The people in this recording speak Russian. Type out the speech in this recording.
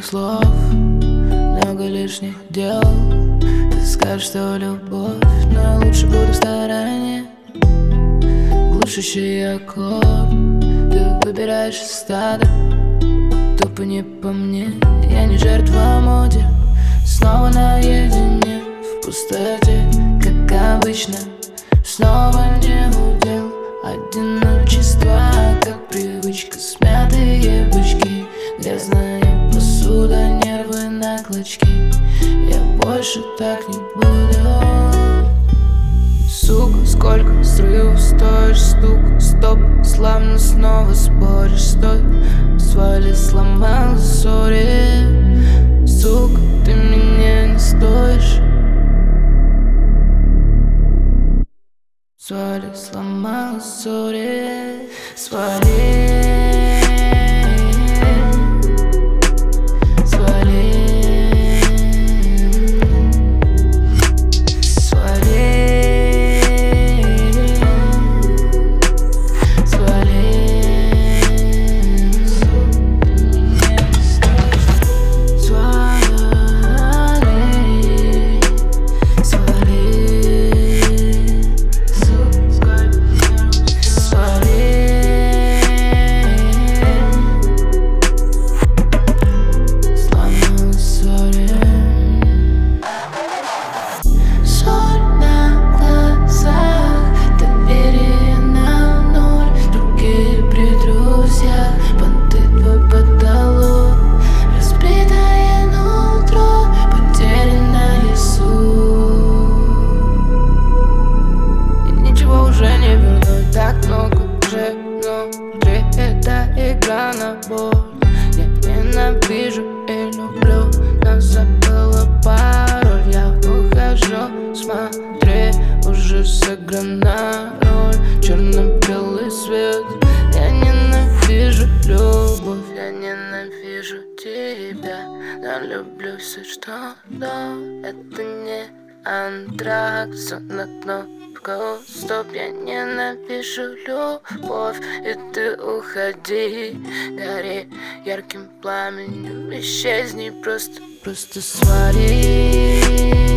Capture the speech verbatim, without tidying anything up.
глупых слов, много лишних дел. Ты скажешь, что любовь, но я лучше буду в стороне. Глушащий аккорд, ты выбираешь из стада. Тупо не по мне, я не жертва моде. Снова наедине в пустоте, как обычно. Снова не удел одиночество, как привычка. Смятые бычки, грязная посуда, нервы на клочки. Я больше так не буду. Сука, сколько срывов стоишь, стук, стоп, славно снова споришь, стой. Свали сломал, сори, сука, ты меня не стоишь. Свали сломал, сори, свали. Это игра на боль. Я ненавижу и люблю, но забыла пароль. Я ухожу, смотри, уже сыграна роль. Черно-белый свет. Я ненавижу любовь, я ненавижу тебя, но люблю все, что до. Это не антракс, на дно. Стоп, я ненавижу любовь, и ты уходи, гори ярким пламенем, исчезни, просто, просто свари.